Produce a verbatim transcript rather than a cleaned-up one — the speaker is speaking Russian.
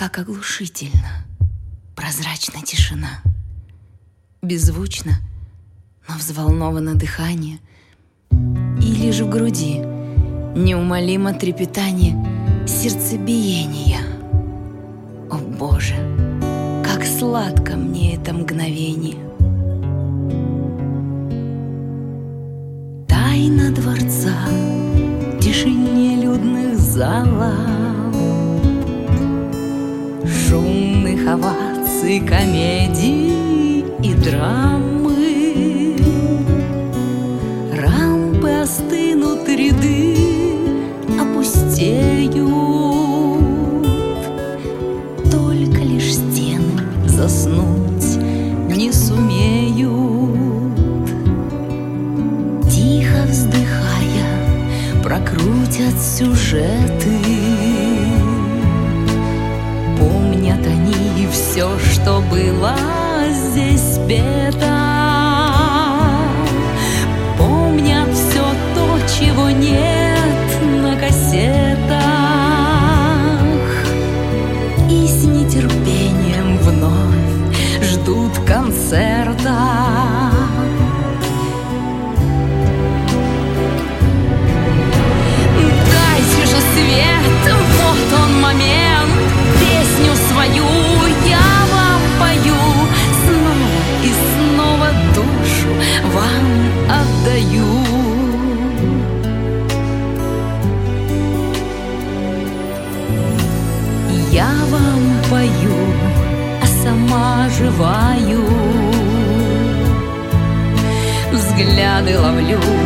как оглушительно, прозрачна тишина. Беззвучно, но взволновано дыхание, и лишь в груди неумолимо трепетание сердцебиения. О Боже, как сладко мне это мгновение! Тайна дворца, тишине людных залов, шумных оваций, комедий и драмы. Рампы остынут, ряды опустеют, только лишь стены заснуть не сумеют. Тихо вздыхая, прокрутят сюжеты. Помнят они все, что было здесь спето. Помнят все то, чего нет на кассетах. И с нетерпением вновь ждут концерта. Дайте же свет, вот он момент. Песню свою я вам пою, снова и снова душу вам отдаю. Я вам пою, а сама живаю, взгляды ловлю